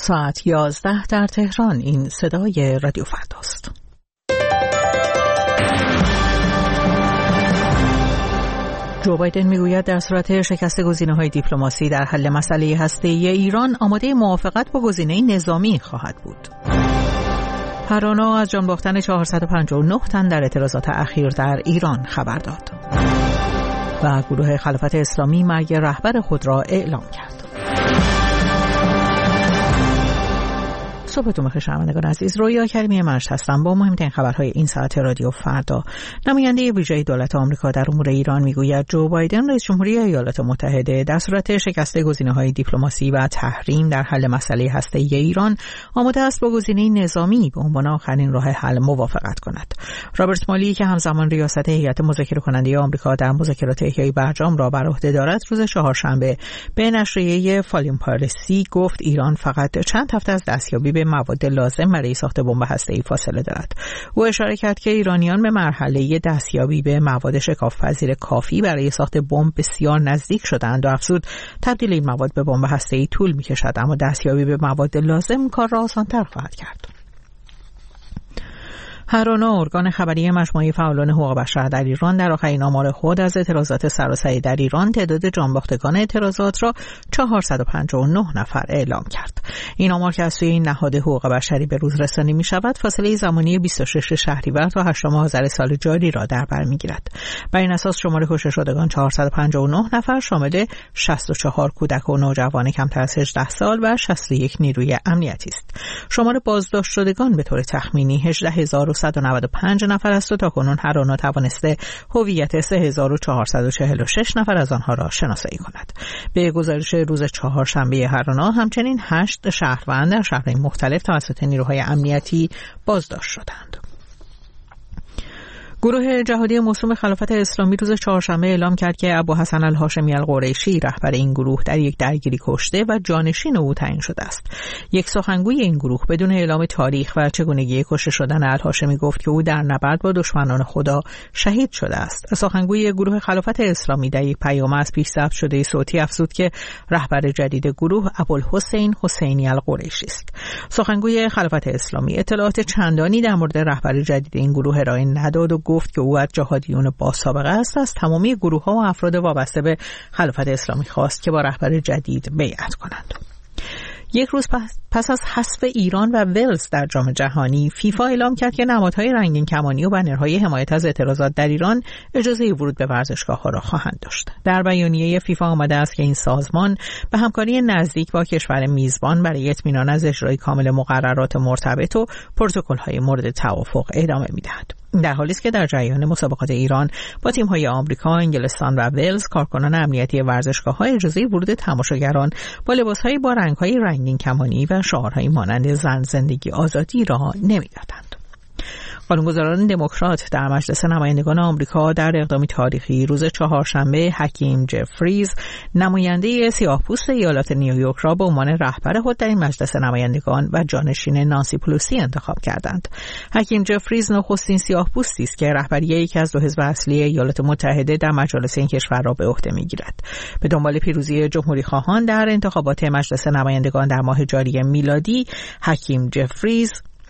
ساعت 11 در تهران. این صدای رادیو فرداست. جو بایدن میگوید در صورت شکست گزینه‌های دیپلماسی در حل مسئله هسته‌ای ایران آماده موافقت با گزینه نظامی خواهد بود. هرانا از جان باختن 459 تن در اعتراضات اخیر در ایران خبر داد. و گروه خلافت اسلامی مرگ رهبر خود را اعلام کرد. صبحتون بخیر شنوندگان عزیز، رویا کریمی منش هستم با مهمترین خبرهای این ساعت رادیو فردا. نماینده ویژه دولت آمریکا در امور ایران میگوید جو بایدن رئیس جمهوری ایالات متحده در صورت شکست گزینه‌های دیپلماسی و تحریم در حل مسئله هسته‌ای ایران آماده است با گزینه نظامی به عنوان آخرین راه حل موافقت کند. رابرت مالی که همزمان ریاست هیئت مذاکره کننده آمریکا در مذاکرات احیای برجام را بر عهده دارد، روز چهارشنبه به نشریه فالین پالیسی گفت ایران فقط چند هفته از دستیابی به مواد لازم برای ساخت بمب هسته‌ای فاصله دارد. او اشاره کرد که ایرانیان به مرحله دستیابی به مواد شکاف‌پذیر کافی برای ساخت بمب بسیار نزدیک شدند و افزود تبدیل این مواد به بمب هسته‌ای طول می‌کشد، اما دستیابی به مواد لازم کار را آسان‌تر خواهد کرد. هرانا، ارگان خبری مجموعه فعالان حقوق بشر در ایران، در آخرین آمار خود از اعتراضات سراسری در ایران تعداد جانباختگان اعتراضات را 459 نفر اعلام کرد. این آمار که از سوی این نهاد حقوق بشری به روز رسانی می شود، فاصله زمانی 26 شهریور تا 8 آذر سال جاری را در بر می گیرد. بر این اساس شمار کشته شدگان 459 نفر شامل 64 کودک و نوجوان کمتر از 18 سال و 61 نیروی امنیتی است. شمار بازداشت شدگان به طور تخمینی 18195 نفر است و تاکنون هرانا توانسته هویت 3446 نفر از آنها را شناسایی کند. به گزارش روز چهارشنبه هرانا همچنین 8 شهروند در شهرهای مختلف توسط نیروهای امنیتی بازداشت شدند. گروه جهادی موسوم خلافت اسلامی روز چهارشنبه اعلام کرد که ابوحسن الهاشمی القریشی رهبر این گروه در یک درگیری کشته و جانشین او تعیین شده است. یک سخنگوی این گروه بدون اعلام تاریخ و چگونگی کشته شدن الهاشمی گفت که او در نبرد با دشمنان خدا شهید شده است. سخنگوی گروه خلافت اسلامی در یک پیام از پیش ضبط شده صوتی افزود که رهبر جدید گروه ابوالحسین حسینی القریشی است. سخنگوی خلافت اسلامی اطلاعات چندانی در مورد رهبر جدید این گروه ارائه نداد و گفت که او از جهادیون با سابقه است. از تمامی گروه‌ها و افراد وابسته به خلافت اسلامی خواست که با رهبر جدید بیعت کنند. یک روز پس از حذف ایران و ولز در جام جهانی، فیفا اعلام کرد که نمادهای رنگین کمانی و بنرهای حمایت از اعتراضات در ایران اجازه ورود به ورزشگاه‌ها را خواهند داشت. در بیانیه فیفا آمده است که این سازمان به همکاری نزدیک با کشور میزبان برای اطمینان از اجرای کامل مقررات مرتبط و پروتکل‌های مورد توافق ادامه می‌دهد. در حالی است که در جریان مسابقات ایران با تیم‌های آمریکا، انگلستان و ولز، کارکنان امنیتی ورزشگاه‌ها اجازه ورود تماشاگران با لباس‌های با رنگ‌های رنگین کمانی و شعارهایی مانند زن زندگی آزادی را نمی‌دادند. قانونگذاران دموکرات در مجلس نمایندگان آمریکا در اقدامی تاریخی روز چهارشنبه حکیم جفریز، نماینده سیاه‌پوست ایالات نیویورک، را به عنوان رهبر خود در این مجلس نمایندگان و جانشین نانسی پلوسی انتخاب کردند. حکیم جفریز نخستین سیاه‌پوستی است که رهبری یکی از دو حزب اصلی ایالات متحده در مجالس این کشور را به عهده می‌گیرد. به دنبال پیروزی جمهوری‌خواهان در انتخابات مجلس نمایندگان در ماه جاری میلادی، حکیم جفریز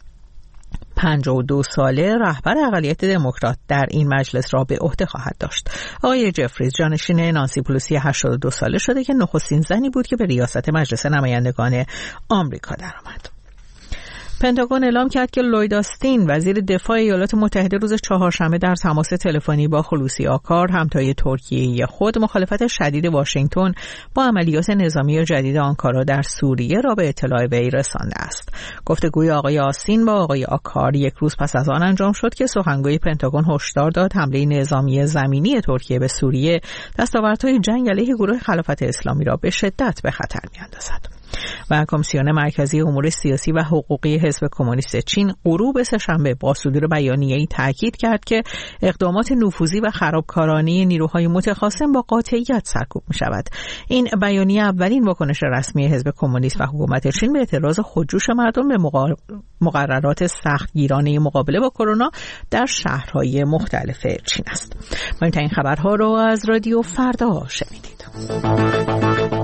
52 ساله رهبر اقلیت دموکرات در این مجلس را به عهده خواهد داشت. آقای جفریز جانشین نانسی پلوسی 82 ساله شده که نخستین زنی بود که به ریاست مجلس نمایندگان آمریکا درآمد. پنتاگون اعلام کرد که لوید آستین، وزیر دفاع ایالات متحده، روز چهارشنبه در تماس تلفنی با خلوصی آکار، همتای ترکیه خود، مخالفت شدید واشنگتن با عملیات نظامی جدید آنکارا در سوریه را به اطلاع وی رسانده است. گفتگوی آقای آستین با آقای آکار یک روز پس از آن انجام شد که سخنگوی پنتاگون هشدار داد حمله نظامی زمینی ترکیه به سوریه دستاوردهای جنگ علیه گروه خلافت اسلامی را به شدت به خطر می‌اندازد. و کمیسیون مرکزی امور سیاسی و حقوقی حزب کمونیست چین غروب سه‌شنبه با صدور بیانیه‌ای تاکید کرد که اقدامات نفوذی و خرابکارانه نیروهای متخاصم با قاطعیت سرکوب می‌شود. این بیانیه اولین واکنش رسمی حزب کمونیست و حکومت چین به اعتراض خودجوش مردم به مقررات سختگیرانه مقابله با کرونا در شهرهای مختلف چین است. ما این خبرها رو از رادیو فردا شنیدید.